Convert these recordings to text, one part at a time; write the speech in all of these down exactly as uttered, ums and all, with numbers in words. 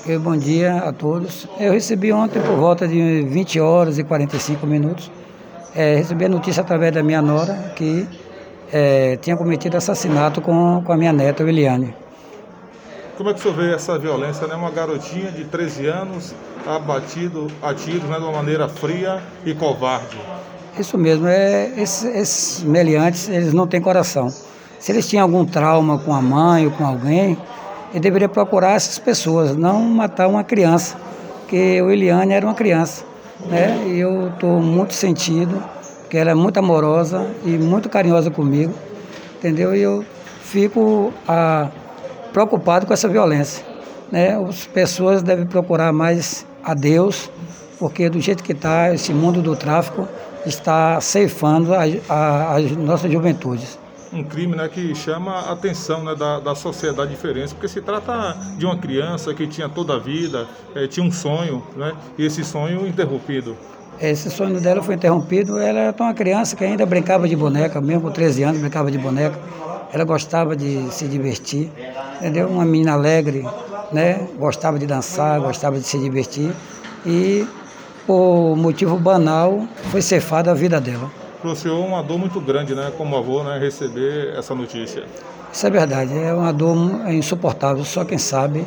Ok, bom dia a todos. Eu recebi ontem por volta de vinte horas e quarenta e cinco minutos, é, recebi a notícia através da minha nora que é, tinha cometido assassinato com, com a minha neta, Eliane. Como é que o senhor vê essa violência, né? Uma garotinha de treze anos abatido a tiros, né, de uma maneira fria e covarde. Isso mesmo, é, esses, esses meliantes, eles não têm coração. Se eles tinham algum trauma com a mãe ou com alguém, ele deveria procurar essas pessoas, não matar uma criança, porque o Eliane era uma criança, né? E eu estou muito sentido, porque ela é muito amorosa e muito carinhosa comigo, entendeu? E eu fico ah, preocupado com essa violência, né? As pessoas devem procurar mais a Deus, porque do jeito que está, esse mundo do tráfico está ceifando a, a, as nossas juventudes. Um crime, né, que chama a atenção, né, da, da sociedade diferente, porque se trata de uma criança que tinha toda a vida, eh, tinha um sonho, né, e esse sonho interrompido. Esse sonho dela foi interrompido. Ela era uma criança que ainda brincava de boneca, mesmo com treze anos brincava de boneca. Ela gostava de se divertir, entendeu? Uma menina alegre, né? Gostava de dançar, gostava de se divertir e, por motivo banal, foi ceifada a vida dela. Para o senhor, uma dor muito grande, né, como avô, né, receber essa notícia. Isso é verdade, é uma dor insuportável, só quem sabe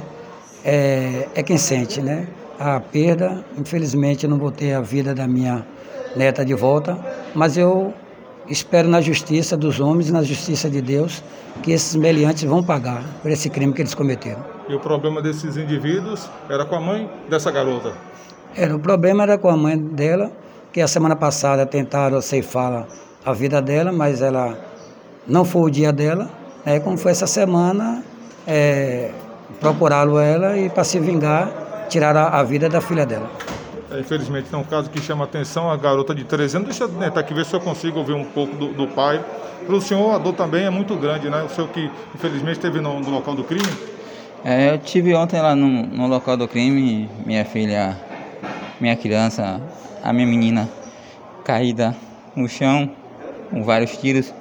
é, é quem sente, né? A perda, infelizmente eu não vou ter a vida da minha neta de volta, mas eu espero na justiça dos homens e na justiça de Deus que esses meliantes vão pagar por esse crime que eles cometeram. E o problema desses indivíduos era com a mãe dessa garota? Era, o problema era com a mãe dela, que a semana passada tentaram ceifar a vida dela, mas ela não foi o dia dela, né? Como foi essa semana, é, procuraram ela e, para se vingar, tiraram a, a vida da filha dela. É, infelizmente, é um caso que chama a atenção, a garota de treze anos. Deixa eu tentar aqui ver se eu consigo ouvir um pouco do, do pai. Para o senhor, a dor também é muito grande, né? O senhor que, infelizmente, esteve no, no local do crime. É, eu tive ontem lá no, no local do crime, minha filha, minha criança, a minha menina caída no chão, com vários tiros.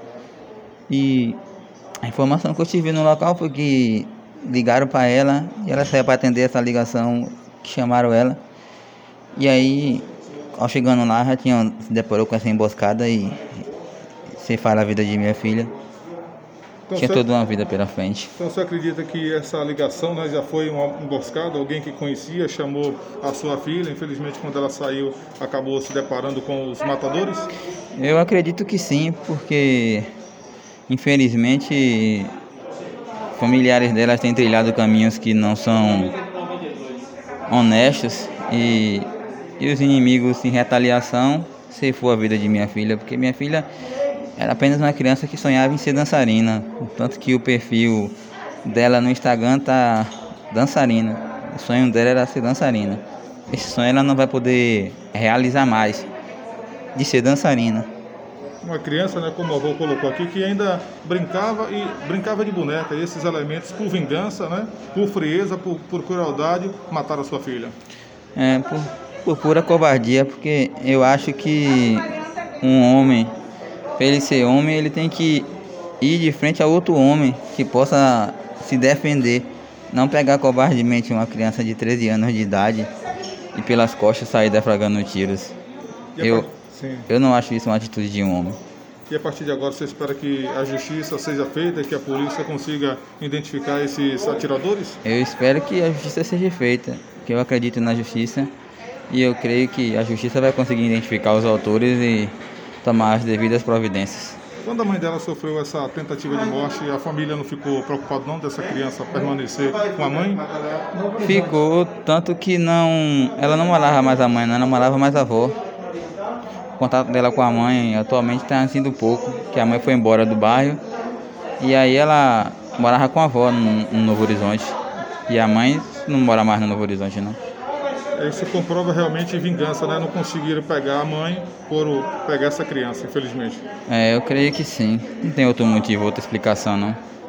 E a informação que eu tive no local foi que ligaram para ela e ela saiu para atender essa ligação que chamaram ela. E aí, ao chegando lá, já tinham se deparou com essa emboscada e ceifaram a vida de minha filha. Então, Tinha você, toda uma vida pela frente. Então você acredita que essa ligação, né, já foi uma emboscada? Alguém que conhecia chamou a sua filha, infelizmente quando ela saiu acabou se deparando com os matadores? Eu acredito que sim, porque infelizmente familiares delas têm trilhado caminhos que não são honestos e, e os inimigos, em retaliação, ceifou a vida de minha filha, porque minha filha era apenas uma criança que sonhava em ser dançarina, tanto que o perfil dela no Instagram tá dançarina. O sonho dela era ser dançarina. Esse sonho ela não vai poder realizar mais, de ser dançarina. Uma criança, né, como o avô colocou aqui, que ainda brincava e brincava de boneca, e esses elementos, por vingança, né, por frieza, por, por crueldade, mataram a sua filha. É, por, por pura covardia, porque eu acho que um homem, para ele ser homem, ele tem que ir de frente a outro homem que possa se defender, não pegar covardemente uma criança de treze anos de idade e pelas costas sair defragando tiros. Eu, eu não acho isso uma atitude de um homem. E a partir de agora você espera que a justiça seja feita e que a polícia consiga identificar esses atiradores? Eu espero que a justiça seja feita, que eu acredito na justiça e eu creio que a justiça vai conseguir identificar os autores e tomar as devidas providências. Quando a mãe dela sofreu essa tentativa de morte, a família não ficou preocupada não dessa criança permanecer com a mãe? Ficou, tanto que não, ela não morava mais a mãe, não, ela morava mais a avó. O contato dela com a mãe atualmente está sendo pouco, que a mãe foi embora do bairro e aí ela morava com a avó no, no Novo Horizonte. E a mãe não mora mais no Novo Horizonte, não. Isso comprova realmente vingança, né? Não conseguiram pegar a mãe por pegar essa criança, infelizmente. É, eu creio que sim. Não tem outro motivo, outra explicação, não.